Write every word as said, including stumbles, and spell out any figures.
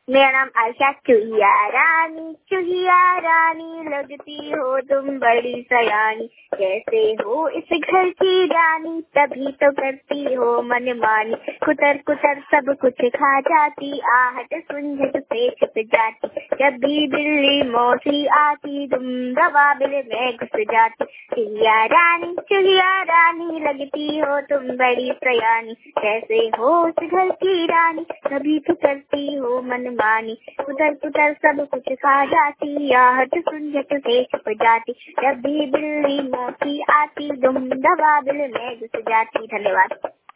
मेरा नाम आयशा। चूहिया रानी चूहिया रानी लगती हो तुम बड़ी सयानी, कैसे हो इस घर की रानी तभी तो करती हो मनमानी। कुतर कुतर सब कुछ खा जाती, आहट सुन से छिप जाती, जब भी बिल्ली मौसी आती तुम दबा बिल में घुस जाती। चूहिया रानी चूहिया रानी लगती हो तुम बड़ी सयानी, कैसे हो इस घर की रानी तभी तो करती हो मनमानी। कुतर कुतर सब कुछ खा जाती, आहट सुन से छुप जाती, जब भी बिल्ली मौसी आती तुम दबा बिल में घुस जाती। धन्यवाद।